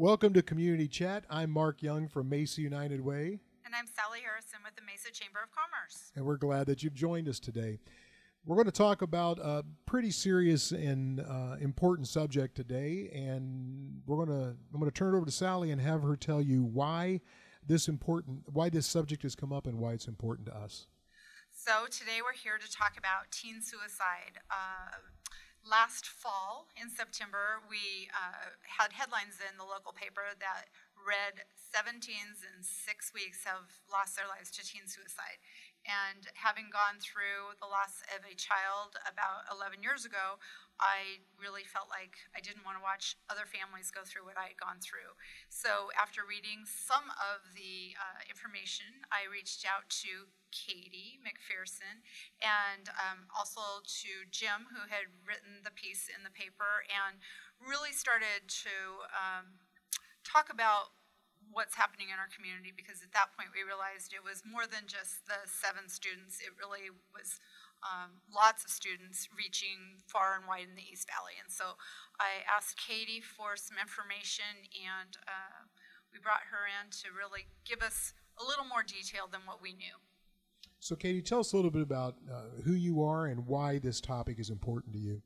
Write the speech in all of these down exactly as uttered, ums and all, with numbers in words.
Welcome to Community Chat. I'm Mark Young from Mesa United Way. And I'm Sally Harrison with the Mesa Chamber of Commerce. And we're glad that you've joined us today. We're going to talk about a pretty serious and uh, important subject today, and we're going to I'm going to turn it over to Sally and have her tell you why this important why this subject has come up and why it's important to us. So today we're here to talk about teen suicide. Uh, last fall in September, we uh, had headlines in the local paper that read seven teens in six weeks have lost their lives to teen suicide. And having gone through the loss of a child about eleven years ago, I really felt like I didn't want to watch other families go through what I had gone through. So after reading some of the uh, information, I reached out to Katie McPherson and um, also to Jim, who had written the piece in the paper, and really started to um, talk about what's happening in our community, because at that point we realized it was more than just the seven students. It really was um, lots of students reaching far and wide in the East Valley. And so I asked Katie for some information, and uh, we brought her in to really give us a little more detail than what we knew. So Katie, tell us a little bit about uh, who you are and why this topic is important to you.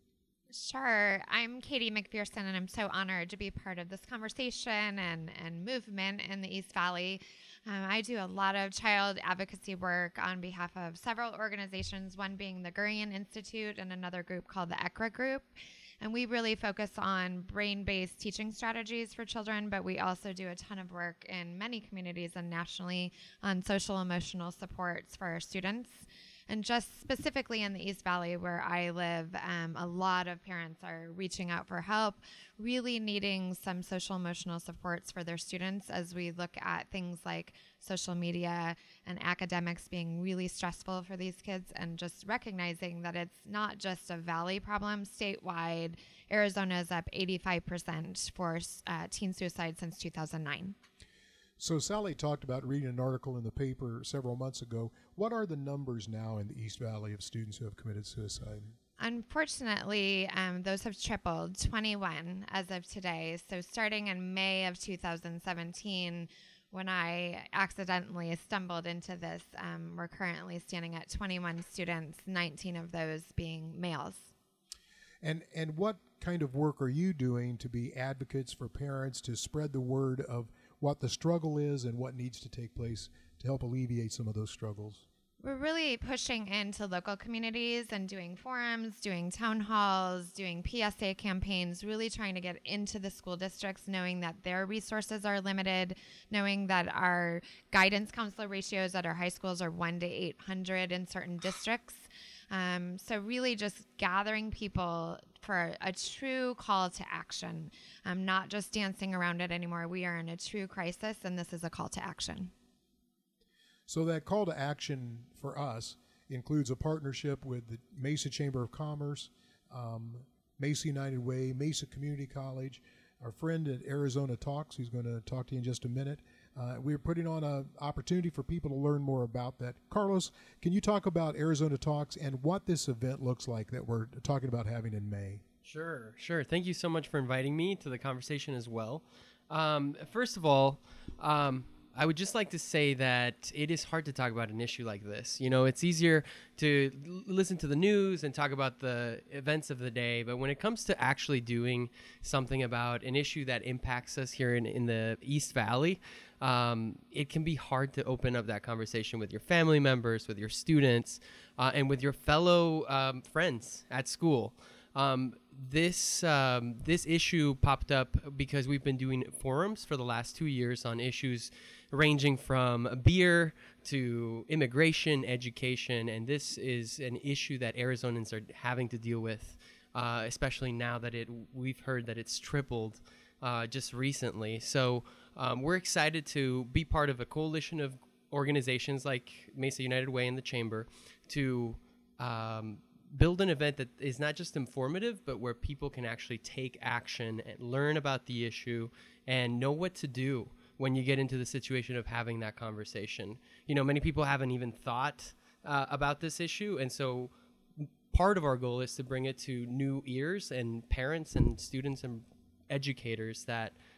Sure. I'm Katie McPherson, and I'm so honored to be part of this conversation and, and movement in the East Valley. Um, I do a lot of child advocacy work on behalf of several organizations, one being the Gurian Institute and another group called the E C R A Group. And we really focus on brain-based teaching strategies for children, but we also do a ton of work in many communities and nationally on social emotional supports for our students. And just specifically in the East Valley where I live, um, a lot of parents are reaching out for help, really needing some social emotional supports for their students as we look at things like social media and academics being really stressful for these kids, and just recognizing that it's not just a Valley problem. Statewide, Arizona is up eighty-five percent for uh, teen suicide since two thousand nine. So Sally talked about reading an article in the paper several months ago. What are the numbers now in the East Valley of students who have committed suicide? Unfortunately, um, those have tripled, twenty-one as of today. So starting in May of two thousand seventeen, when I accidentally stumbled into this, um, we're currently standing at twenty-one students, nineteen of those being males. And and what kind of work are you doing to be advocates for parents to spread the word of what the struggle is and what needs to take place to help alleviate some of those struggles? We're really pushing into local communities and doing forums, doing town halls, doing P S A campaigns, really trying to get into the school districts, knowing that their resources are limited, knowing that our guidance counselor ratios at our high schools are one to eight hundred in certain districts. Um, so really just gathering people for a true call to action, um, not just dancing around it anymore. We are in a true crisis, and this is a call to action. So that call to action for us includes a partnership with the Mesa Chamber of Commerce, um, Mesa United Way, Mesa Community College, our friend at Arizona Talks, who's going to talk to you in just a minute. Uh, we're putting on an opportunity for people to learn more about that. Carlos, can you talk about Arizona Talks and what this event looks like that we're talking about having in May? Sure, sure. Thank you so much for inviting me to the conversation as well. Um, first of all, um, I would just like to say that it is hard to talk about an issue like this. You know, it's easier to l- listen to the news and talk about the events of the day, but when it comes to actually doing something about an issue that impacts us here in, in the East Valley, um, it can be hard to open up that conversation with your family members, with your students, uh, and with your fellow um, friends at school. Um, this um, this issue popped up because we've been doing forums for the last two years on issues ranging from beer to immigration, education, and this is an issue that Arizonans are having to deal with, uh, especially now that it we've heard that it's tripled uh, just recently. So um, we're excited to be part of a coalition of organizations like Mesa United Way and the Chamber to um, build an event that is not just informative, but where people can actually take action and learn about the issue and know what to do when you get into the situation of having that conversation. You know, many people haven't even thought uh, about this issue, and so part of our goal is to bring it to new ears and parents and students and educators that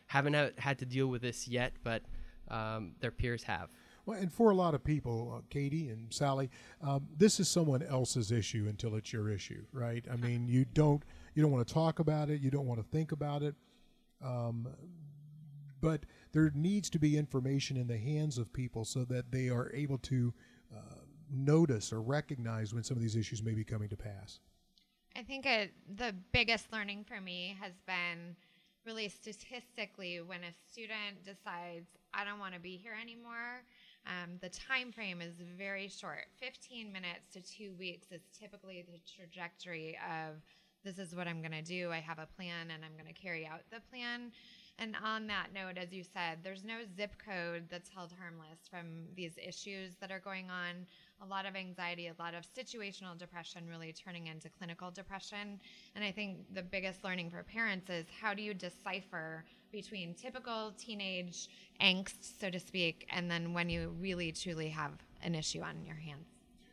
haven't ha- had to deal with this yet, but um, their peers have. Well, and for a lot of people, uh, Katie and Sally, um, this is someone else's issue until it's your issue, right? I mean, you don't you don't want to talk about it, you don't want to think about it, um, but there needs to be information in the hands of people so that they are able to uh, notice or recognize when some of these issues may be coming to pass. I think it, the biggest learning for me has been really statistically when a student decides, I don't want to be here anymore. Um, the time frame is very short. fifteen minutes to two weeks is typically the trajectory of this is what I'm going to do. I have a plan and I'm going to carry out the plan. And on that note, as you said, there's no zip code that's held harmless from these issues that are going on. A lot of anxiety, a lot of situational depression really turning into clinical depression. And I think the biggest learning for parents is how do you decipher between typical teenage angst, so to speak, and then when you really truly have an issue on your hands.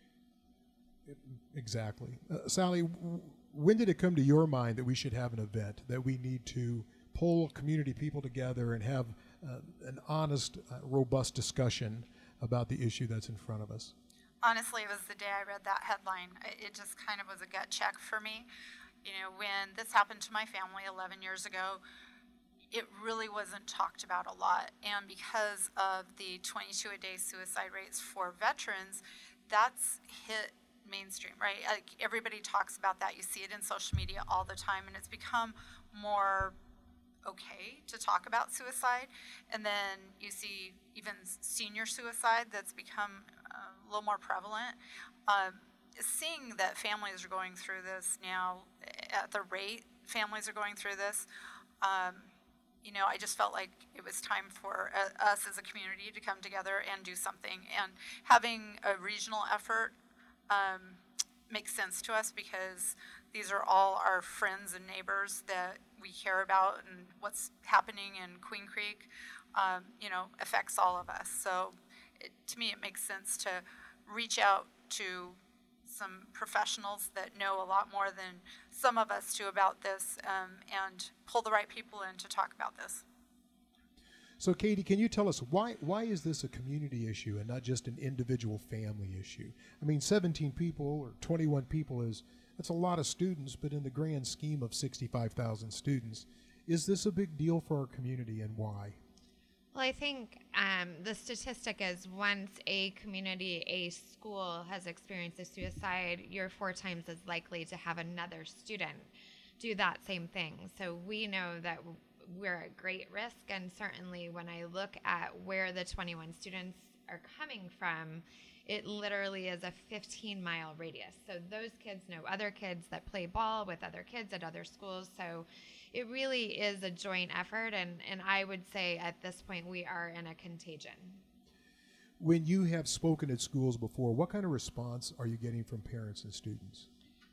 Exactly. Uh, Sally, w- when did it come to your mind that we should have an event, that we need to pull community people together and have uh, an honest, uh, robust discussion about the issue that's in front of us? Honestly, it was the day I read that headline. It just kind of was a gut check for me. You know, when this happened to my family eleven years ago, it really wasn't talked about a lot. And because of the twenty-two a day suicide rates for veterans, that's hit mainstream, right? Like everybody talks about that. You see it in social media all the time, and it's become more okay to talk about suicide. And then you see even senior suicide that's become uh, a little more prevalent. Um, seeing that families are going through this now at the rate families are going through this, um, you know, I just felt like it was time for uh, us as a community to come together and do something. And having a regional effort um, makes sense to us because these are all our friends and neighbors that we care about, and what's happening in Queen Creek, um, you know, affects all of us. So it, to me, it makes sense to reach out to some professionals that know a lot more than some of us do about this, um, and pull the right people in to talk about this. So, Katie, can you tell us why why is this a community issue and not just an individual family issue? I mean, seventeen people or twenty-one people is that's a lot of students, but in the grand scheme of sixty-five thousand students, is this a big deal for our community, and why? Well, I think um, the statistic is once a community, a school has experienced a suicide, you're four times as likely to have another student do that same thing. So we know that we're at great risk, and certainly when I look at where the twenty-one students are coming from, it literally is a fifteen mile radius. So those kids know other kids that play ball with other kids at other schools. So it really is a joint effort, and, and I would say at this point we are in a contagion. When you have spoken at schools before, what kind of response are you getting from parents and students?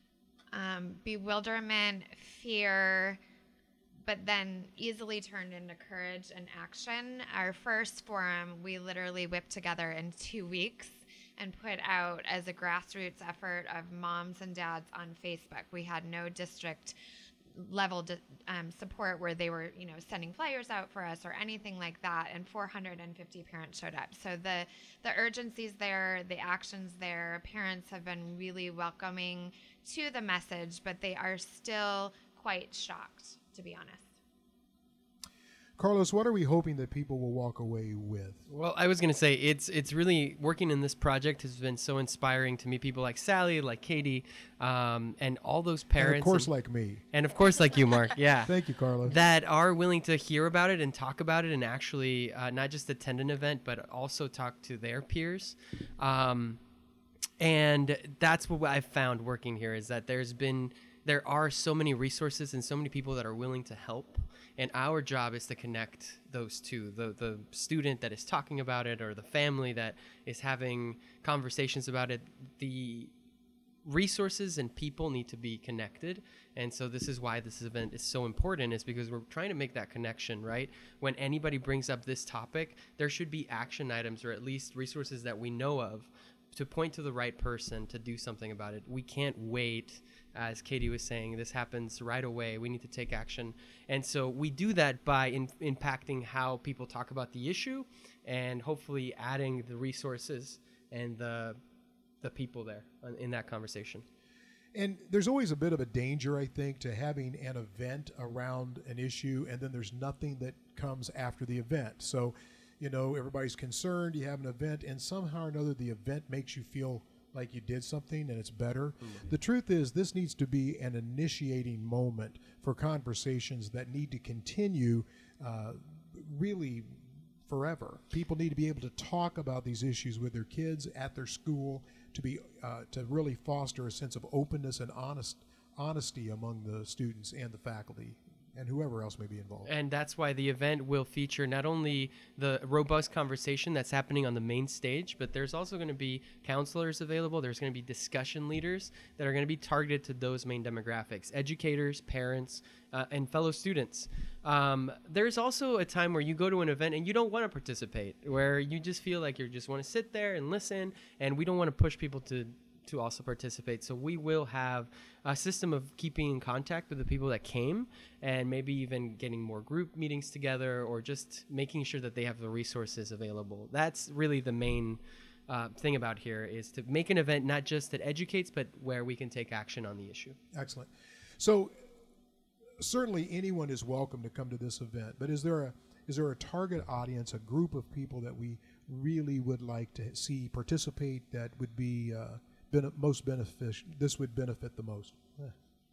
Um, bewilderment, fear, but then easily turned into courage and action. Our first forum, we literally whipped together in two weeks and put out as a grassroots effort of moms and dads on Facebook. We had no district level di- um, support where they were, you know, sending flyers out for us or anything like that, and four hundred fifty parents showed up. So the the urgency's there, the action's there. Parents have been really welcoming to the message, but they are still quite shocked, to be honest. Carlos, what are we hoping that people will walk away with? Well, I was going to say it's it's really working in this project has been so inspiring to meet people like Sally, like Katie, um, and all those parents. And of course, and, like me. And of course, like you, Mark. Yeah. Thank you, Carlos. That are willing to hear about it and talk about it, and actually uh, not just attend an event, but also talk to their peers. Um, and that's what I've found working here is that there's been there are so many resources and so many people that are willing to help. And our job is to connect those two, the the student that is talking about it or the family that is having conversations about it. The resources and people need to be connected. And so this is why this event is so important, is because we're trying to make that connection, right? When anybody brings up this topic, there should be action items or at least resources that we know of to point to the right person to do something about it. We can't wait as Katie was saying, this happens right away. We need to take action. And so we do that by in, impacting how people talk about the issue and hopefully adding the resources and the the people there in that conversation. And there's always a bit of a danger, I think, to having an event around an issue and then there's nothing that comes after the event. So, you know, everybody's concerned, you have an event, and somehow or another the event makes you feel like you did something and it's better. Mm-hmm. The truth is this needs to be an initiating moment for conversations that need to continue uh, really forever. People need to be able to talk about these issues with their kids at their school to be uh, to really foster a sense of openness and honest honesty among the students and the faculty and whoever else may be involved. And that's why the event will feature not only the robust conversation that's happening on the main stage, but there's also going to be counselors available. There's going to be discussion leaders that are going to be targeted to those main demographics, educators, parents, uh, and fellow students. Um, there's also a time where you go to an event and you don't want to participate, where you just feel like you just want to sit there and listen, and we don't want to push people to to also participate. So we will have a system of keeping in contact with the people that came and maybe even getting more group meetings together or just making sure that they have the resources available. That's really the main uh, thing about here, is to make an event not just that educates, but where we can take action on the issue. Excellent. So certainly anyone is welcome to come to this event, but is there a is there a target audience, a group of people that we really would like to see participate that would be uh, bene- most beneficial, this would benefit the most? Eh.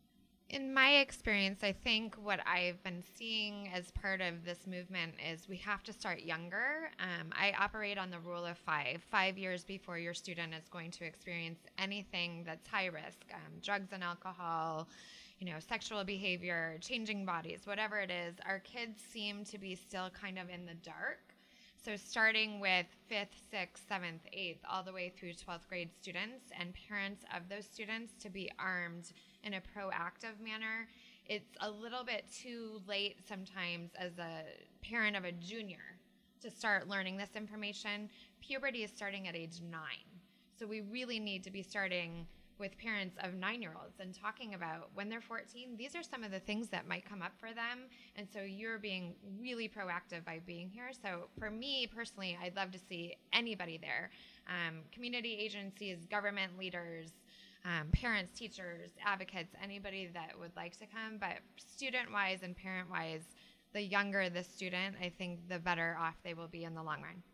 In my experience, I think what I've been seeing as part of this movement is we have to start younger. Um, I operate on the rule of five, five years before your student is going to experience anything that's high risk, um, drugs and alcohol, you know, sexual behavior, changing bodies, whatever it is. Our kids seem to be still kind of in the dark. So starting with fifth, sixth, seventh, eighth, all the way through twelfth grade students and parents of those students to be armed in a proactive manner. It's a little bit too late sometimes as a parent of a junior to start learning this information. Puberty is starting at age nine. So we really need to be starting with parents of nine-year-olds and talking about when they're fourteen, these are some of the things that might come up for them. And so you're being really proactive by being here. So for me personally, I'd love to see anybody there. Um, community agencies, government leaders, um, parents, teachers, advocates, anybody that would like to come. But student-wise and parent-wise, the younger the student, I think the better off they will be in the long run.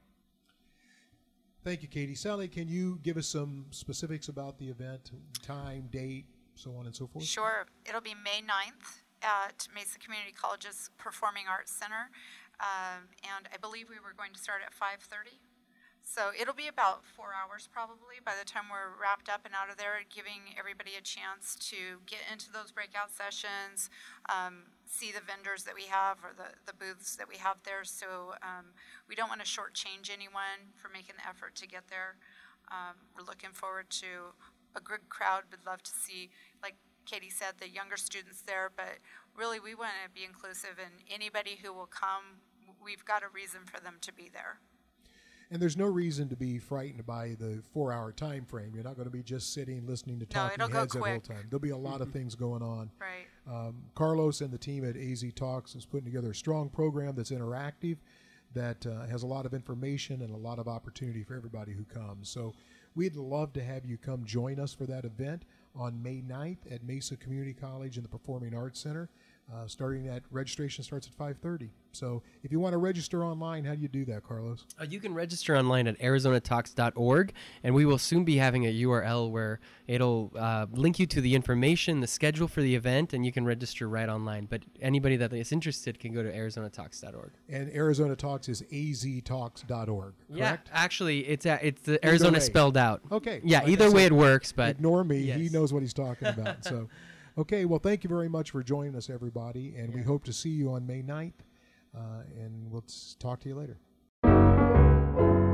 Thank you, Katie. Sally, can you give us some specifics about the event, time, date, so on and so forth? Sure. It'll be May ninth at Mesa Community College's Performing Arts Center. Um, and I believe we were going to start at five thirty. So it'll be about four hours probably by the time we're wrapped up and out of there, giving everybody a chance to get into those breakout sessions, um, see the vendors that we have or the, the booths that we have there. So um, we don't want to shortchange anyone for making the effort to get there. Um, we're looking forward to a good crowd. We'd love to see, like Katie said, the younger students there, but really we want to be inclusive, and anybody who will come, we've got a reason for them to be there. And there's no reason to be frightened by the four-hour time frame. You're not going to be just sitting listening to talking no, heads the whole time. There'll be a lot of things going on. Right. Um, Carlos and the team at A Z Talks is putting together a strong program that's interactive, that uh, has a lot of information and a lot of opportunity for everybody who comes. So we'd love to have you come join us for that event on May ninth at Mesa Community College in the Performing Arts Center. Uh, starting at registration starts at five thirty. So if you want to register online, how do you do that, Carlos? Uh, you can register online at arizona talks dot org, and we will soon be having a U R L where it'll uh, link you to the information, the schedule for the event, and you can register right online. But anybody that is interested can go to arizona talks dot org. And Arizona Talks is a z talks dot org, correct? Yeah, actually, it's a, it's the Arizona way. spelled out. Okay. Yeah, Like I either way said, it works, but ignore me. yes. He knows what he's talking about. So, okay, well, thank you very much for joining us, everybody, and we hope to see you on May ninth, uh, and we'll s- talk to you later.